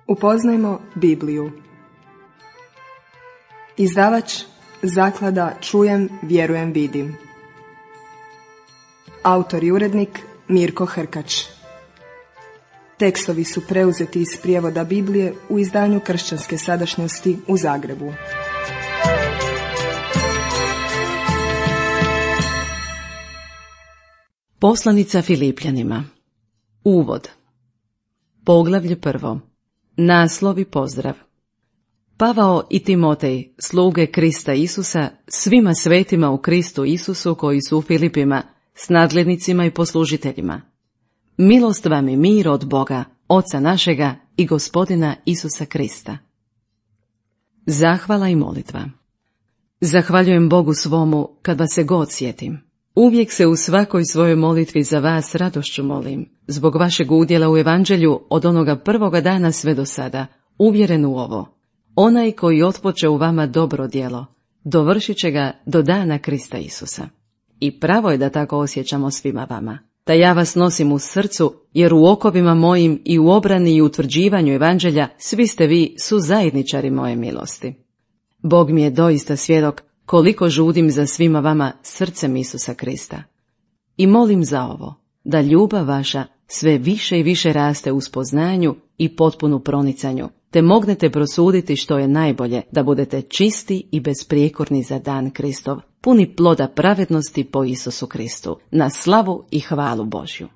Upoznajmo Bibliju. Izdavač Zaklada Čujem, vjerujem, vidim. Autor i urednik Mirko Hrkač. Tekstovi su preuzeti iz prijevoda Biblije u izdanju Kršćanske sadašnjosti u Zagrebu. Poslanica Filipljanima. Uvod. Poglavlje 1. Naslov i pozdrav. Pavao i Timotej, sluge Krista Isusa, svima svetima u Kristu Isusu koji su u Filipima, s nadglednicima i poslužiteljima. Milost vam i mir od Boga, Oca našega i Gospodina Isusa Krista. Zahvala i molitva. Zahvaljujem Bogu svomu kad vas se god sjetim. Uvijek se u svakoj svojoj molitvi za vas radošću molim, zbog vašeg udjela u evanđelju od onoga prvoga dana sve do sada, uvjeren u ovo. Onaj koji otpoče u vama dobro djelo, dovršit će ga do dana Krista Isusa. I pravo je da tako osjećamo svima vama. Da ja vas nosim u srcu, jer u okovima mojim i u obrani i utvrđivanju evanđelja svi ste vi suzajedničari moje milosti. Bog mi je doista svjedok koliko žudim za svima vama srcem Isusa Krista. I molim za ovo, da ljubav vaša sve više i više raste u spoznanju i potpunu pronicanju, te mognete prosuditi što je najbolje, da budete čisti i besprijekorni za dan Kristov, puni ploda pravednosti po Isusu Kristu, na slavu i hvalu Božju.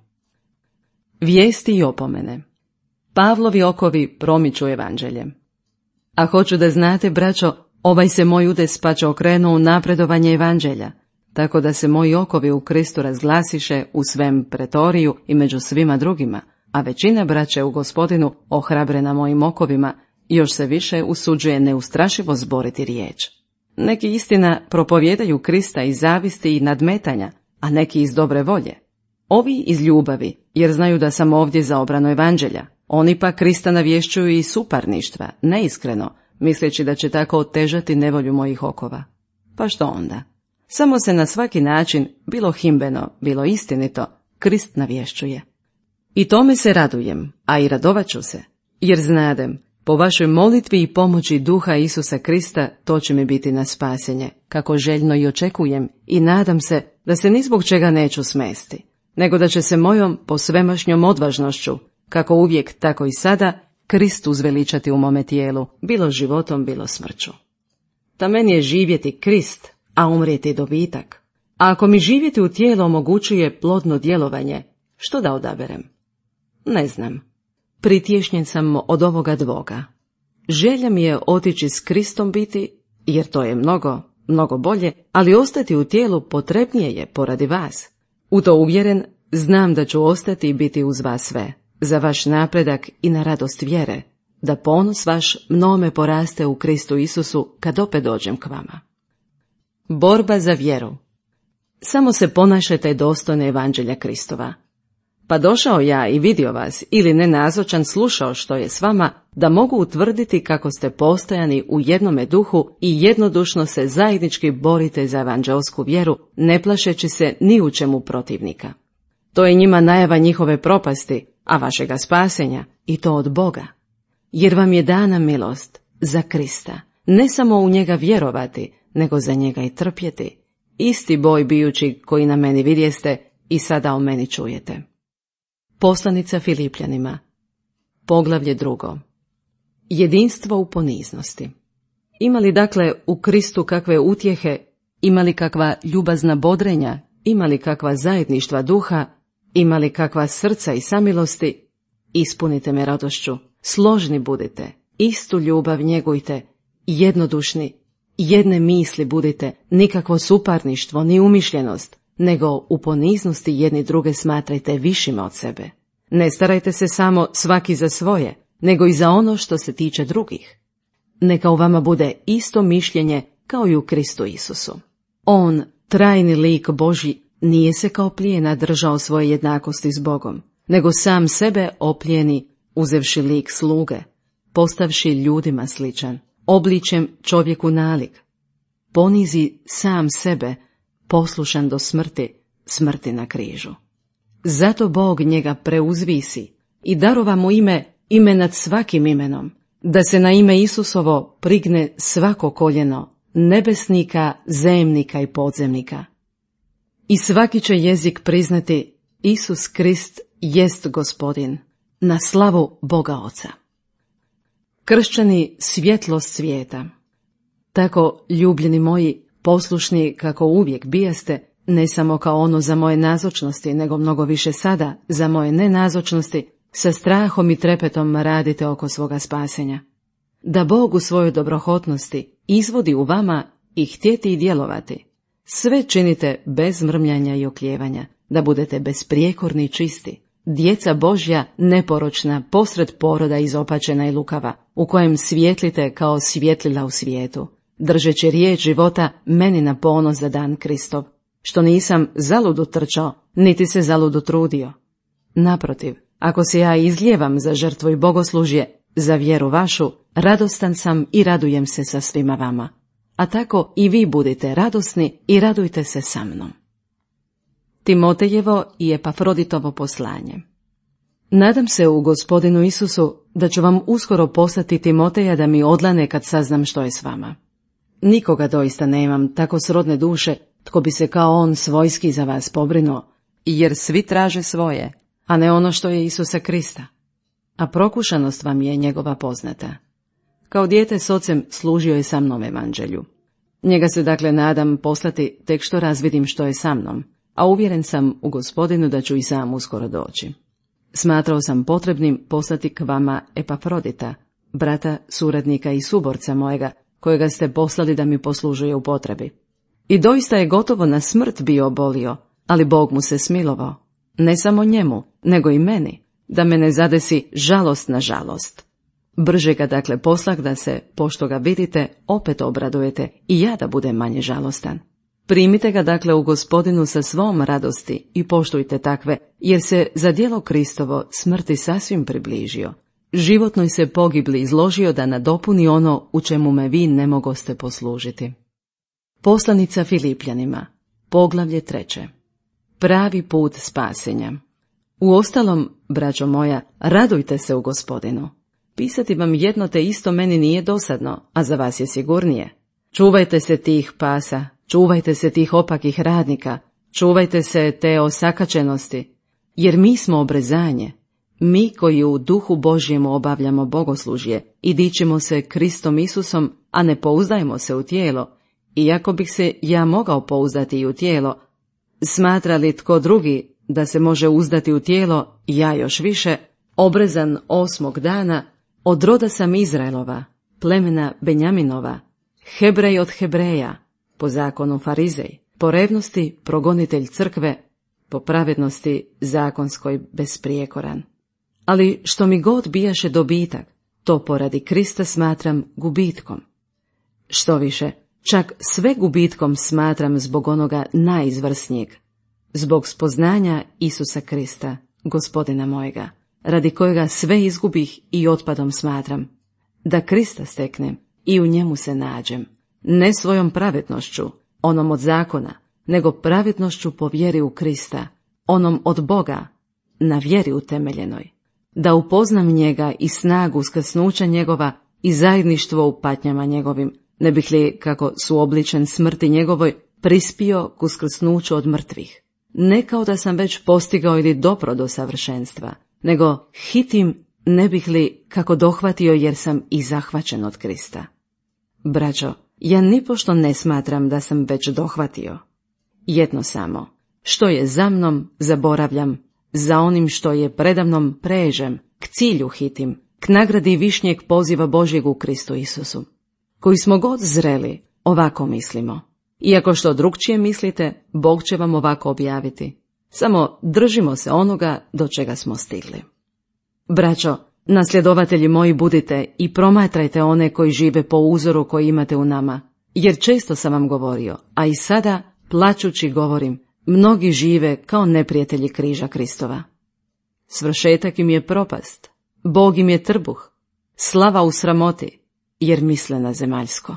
Vijesti i opomene. Pavlovi okovi promiču evanđelje. A hoću da znate, braćo, ovaj se moj udes pače okrenuo u napredovanje evanđelja, tako da se moji okovi u Kristu razglasiše u svem pretoriju i među svima drugima, a većina braće u Gospodinu, ohrabrena mojim okovima, još se više usuđuje neustrašivo zboriti riječ. Neki istina propovjedaju Krista iz zavisti i nadmetanja, a neki iz dobre volje. Ovi iz ljubavi, jer znaju da sam ovdje za obranu evanđelja. Oni pa Krista navješćuju iz suparništva, neiskreno, misleći da će tako otežati nevolju mojih okova. Pa što onda? Samo se na svaki način, bilo himbeno, bilo istinito, Krist navješćuje. I tome se radujem, a i radovat ću se, jer znadem, po vašoj molitvi i pomoći Duha Isusa Krista to će mi biti na spasenje, kako željno i očekujem, i nadam se da se ni zbog čega neću smesti, nego da će se mojom posvemašnjom odvažnošću, kako uvijek tako i sada, Krist uzveličati u mome tijelu, bilo životom, bilo smrću. Ta meni je živjeti Krist, a umrijeti dobitak. A ako mi živjeti u tijelu omogućuje plodno djelovanje, što da odaberem? Ne znam. Pritješnjen sam od ovoga dvoga. Želja mi je otići s Kristom biti, jer to je mnogo, mnogo bolje, ali ostati u tijelu potrebnije je poradi vas. U to uvjeren, znam da ću ostati i biti uz vas sve, za vaš napredak i na radost vjere, da ponos vaš mnome poraste u Kristu Isusu kad opet dođem k vama. Borba za vjeru. Samo se ponašajte dostojno evanđelja Kristova. Pa došao ja i vidio vas, ili nenazočan slušao što je s vama, da mogu utvrditi kako ste postojani u jednome duhu i jednodušno se zajednički borite za evanđelsku vjeru, ne plašeći se ni u čemu protivnika. To je njima najava njihove propasti, a vašega spasenja, i to od Boga. Jer vam je dana milost za Krista, ne samo u njega vjerovati, nego za njega i trpjeti, isti boj bijući koji na meni vidjeste i sada o meni čujete. Poslanica Filipljanima. Poglavlje 2. Jedinstvo u poniznosti. Ima li dakle u Kristu kakve utjehe, ima li kakva ljubazna bodrenja, ima li kakva zajedništva duha, ima li kakva srca i samilosti? Ispunite me radošću, složni budite, istu ljubav njegujte, jednodušni, jedne misli budite, nikakvo suparništvo ni umišljenost, nego u poniznosti jedni druge smatrajte višima od sebe. Ne starajte se samo svaki za svoje, nego i za ono što se tiče drugih. Neka u vama bude isto mišljenje kao i u Kristu Isusu. On, trajni lik Božji, nije se kao plijena držao svoje jednakosti s Bogom, nego sam sebe oplijeni, uzevši lik sluge, postavši ljudima sličan, obličjem čovjeku nalik. Ponizi sam sebe, poslušan do smrti, smrti na križu. Zato Bog njega preuzvisi i darova mu ime ime nad svakim imenom, da se na ime Isusovo prigne svako koljeno, nebesnika, zemnika i podzemnika. I svaki će jezik priznati Isus Krist jest Gospodin, na slavu Boga Oca. Kršćani svjetlost svijeta. Tako, ljubljeni moji, poslušni kako uvijek bijaste, ne samo kao ono za moje nazočnosti, nego mnogo više sada za moje nenazočnosti, sa strahom i trepetom radite oko svoga spasenja. Da Bog u svojoj dobrohotnosti izvodi u vama i htjeti i djelovati. Sve činite bez mrmljanja i oklijevanja, da budete besprijekorni i čisti. Djeca Božja, neporočna, posred poroda izopačena i lukava, u kojem svjetlite kao svjetlila u svijetu, držeći riječ života meni na ponos za dan Kristov, što nisam zaludu trčao, niti se zaludu trudio. Naprotiv, ako se ja izlijevam za žrtvu i bogoslužje, za vjeru vašu, radostan sam i radujem se sa svima vama. A tako i vi budite radosni i radujte se sa mnom. Timotejevo i Epafroditovo poslanje. Nadam se u Gospodinu Isusu da ću vam uskoro poslati Timoteja da mi odlane kad saznam što je s vama. Nikoga doista nemam tako srodne duše tko bi se kao on svojski za vas pobrinuo, jer svi traže svoje, a ne ono što je Isusa Krista. A prokušanost vam je njegova poznata. Kao dijete s ocem služio je sa mnom evanđelju. Njega se dakle nadam poslati tek što razvidim što je sa mnom, a uvjeren sam u Gospodinu da ću i sam uskoro doći. Smatrao sam potrebnim poslati k vama Epafrodita, brata, suradnika i suborca mojega, kojega ste poslali da mi poslužuje u potrebi. I doista je gotovo na smrt bio obolio, ali Bog mu se smilovao, ne samo njemu, nego i meni, da me ne zadesi žalost na žalost. Brže ga dakle poslah da se, pošto ga vidite, opet obradujete i ja da budem manje žalostan. Primite ga dakle u Gospodinu sa svom radosti i poštujte takve, jer se za djelo Kristovo smrti sasvim približio. Životnoj se pogibli izložio da nadopuni ono u čemu me vi ne mogoste poslužiti. Poslanica Filipljanima, poglavlje 3. Pravi put spasenja. Uostalom, braćo moja, radujte se u Gospodinu. Pisati vam jedno te isto meni nije dosadno, a za vas je sigurnije. Čuvajte se tih pasa, čuvajte se tih opakih radnika, čuvajte se te osakačenosti, jer mi smo obrezanje, mi koji u duhu Božjemu obavljamo bogoslužje i dičimo se Kristom Isusom, a ne pouzdajmo se u tijelo, iako bih se ja mogao pouzdati i u tijelo, smatra li tko drugi da se može uzdati u tijelo, ja još više, obrezan 8. dana, od roda sam Izraelova, plemena Benjaminova, Hebrej od Hebreja, po zakonu Farizej, po revnosti progonitelj crkve, po pravednosti zakonskoj besprijekoran. Ali što mi god bijaše dobitak, to poradi Krista smatram gubitkom. Što više, čak sve gubitkom smatram zbog onoga najizvrsnijeg, zbog spoznanja Isusa Krista, Gospodina mojega, radi kojega sve izgubih i otpadom smatram, da Krista steknem i u njemu se nađem, ne svojom pravednošću, onom od zakona, nego pravednošću po vjeri u Krista, onom od Boga, na vjeri utemeljenoj, da upoznam njega i snagu uskrsnuća njegova i zajedništvo u patnjama njegovim, ne bih li, kako suobličen smrti njegovoj, prispio k uskrsnuću od mrtvih. Ne kao da sam već postigao ili dopro do savršenstva, nego hitim, ne bih li kako dohvatio jer sam i zahvaćen od Krista. Braćo, ja nipošto ne smatram da sam već dohvatio. Jedno samo, što je za mnom zaboravljam, za onim što je predamnom prežem, k cilju hitim, k nagradi višnjeg poziva Božjeg u Kristu Isusu. Koji smo god zreli, ovako mislimo. Iako što drukčije mislite, Bog će vam ovako objaviti. Samo držimo se onoga do čega smo stigli. Braćo, nasljedovatelji moji budite i promatrajte one koji žive po uzoru koji imate u nama, jer često sam vam govorio, a i sada, plačući govorim, mnogi žive kao neprijatelji križa Kristova. Svršetak im je propast, Bog im je trbuh, slava u sramoti, jer misle na zemaljsko.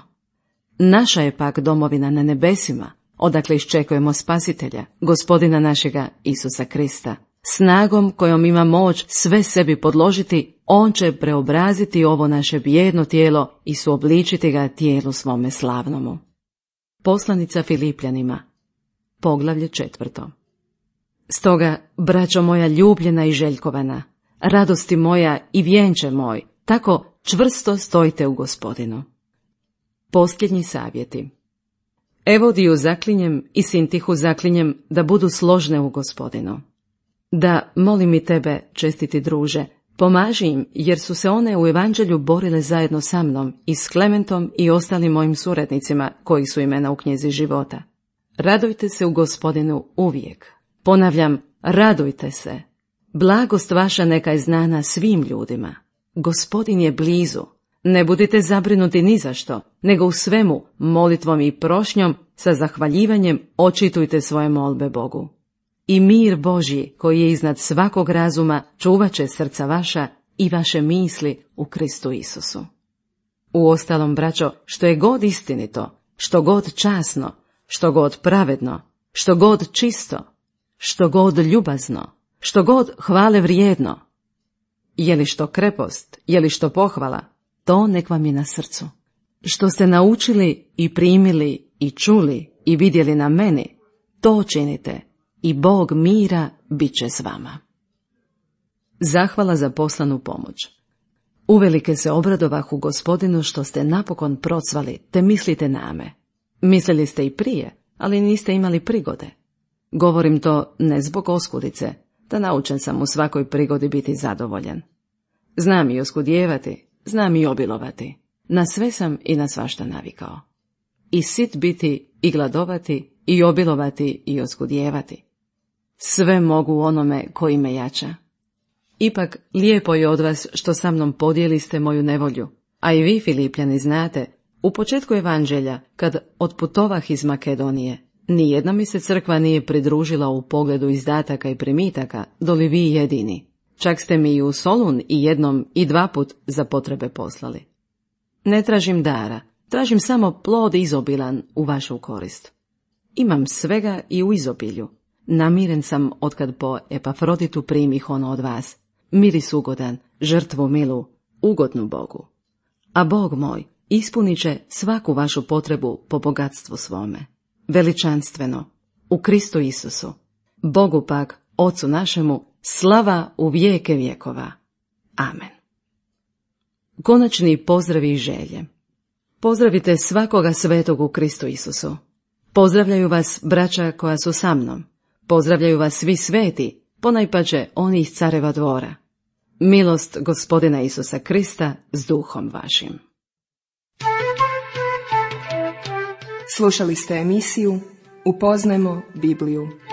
Naša je pak domovina na nebesima, odakle iščekujemo Spasitelja, Gospodina našega Isusa Krista, Snagom kojom ima moć sve sebi podložiti, on će preobraziti ovo naše bijedno tijelo i suobličiti ga tijelu svome slavnomu. Poslanica Filipljanima, poglavlje 4. Stoga, braćo moja ljubljena i željkovana, radosti moja i vjenče moj, tako čvrsto stojite u Gospodinu. Posljednji savjeti. Evodiju zaklinjem i Sintihu zaklinjem da budu složne u Gospodinu. Da, molim i tebe, čestiti druže, pomaži im, jer su se one u evanđelju borile zajedno sa mnom i s Klementom i ostalim mojim suradnicima, koji su imena u knjizi života. Radujte se u Gospodinu uvijek. Ponavljam, radujte se. Blagost vaša neka je znana svim ljudima. Gospodin je blizu. Ne budite zabrinuti ni za što, nego u svemu, molitvom i prošnjom, sa zahvaljivanjem očitujte svoje molbe Bogu. I mir Božji, koji je iznad svakog razuma, čuvat će srca vaša i vaše misli u Kristu Isusu. Uostalom, braćo, što je god istinito, što god časno, što god pravedno, što god čisto, što god ljubazno, što god hvale vrijedno, je li što krepost, je li što pohvala, to nek vam je na srcu. Što ste naučili i primili i čuli i vidjeli na meni, to činite i Bog mira bit će s vama. Zahvala za poslanu pomoć. Uvelike se obradovah u Gospodinu što ste napokon procvali, te mislite na me. Mislili ste i prije, ali niste imali prigode. Govorim to ne zbog oskudice, da naučen sam u svakoj prigodi biti zadovoljan. Znam i oskudijevati, znam i obilovati. Na sve sam i na svašta navikao. I sit biti, i gladovati, i obilovati, i oskudijevati. Sve mogu onome koji me jača. Ipak, lijepo je od vas što sa mnom podijeliste moju nevolju, a i vi, Filipljani, znate, u početku evanđelja, kad otputovah iz Makedonije, nijedna mi se crkva nije pridružila u pogledu izdataka i primitaka, doli vi jedini. Čak ste mi i u Solun i jednom i dva put za potrebe poslali. Ne tražim dara, tražim samo plod izobilan u vašu korist. Imam svega i u izobilju. Namiren sam otkad po Epafroditu primih ono od vas. Miris ugodan, žrtvu milu, ugodnu Bogu. A Bog moj ispunit će svaku vašu potrebu po bogatstvu svome. Veličanstveno, u Kristu Isusu. Bogu pak, Ocu našemu, slava u vijeke vjekova. Amen. Konačni pozdravi i želje. Pozdravite svakoga svetog u Kristu Isusu. Pozdravljaju vas braća koja su sa mnom. Pozdravljaju vas svi sveti, ponajpače oni iz careva dvora. Milost Gospodina Isusa Krista s duhom vašim. Slušali ste emisiju Upoznajmo Bibliju.